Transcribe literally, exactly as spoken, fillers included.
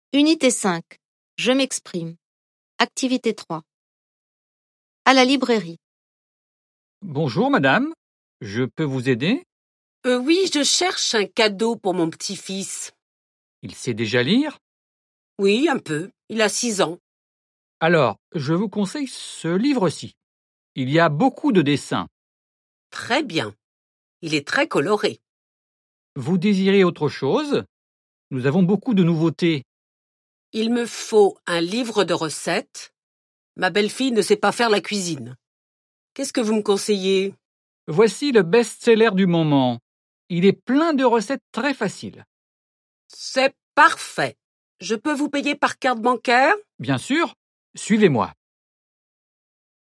Unité cinq. Je m'exprime. Activité trois. À la librairie. Bonjour madame, je peux vous aider? Euh, oui, je cherche un cadeau pour mon petit-fils. Il sait déjà lire? Oui, un peu. Il a six ans. Alors, je vous conseille ce livre-ci. Il y a beaucoup de dessins. Très bien. Il est très coloré. Vous désirez autre chose? Nous avons beaucoup de nouveautés. Il me faut un livre de recettes. Ma belle-fille ne sait pas faire la cuisine. Qu'est-ce que vous me conseillez? Voici le best-seller du moment. Il est plein de recettes très faciles. C'est parfait. Je peux vous payer par carte bancaire? Bien sûr, suivez-moi.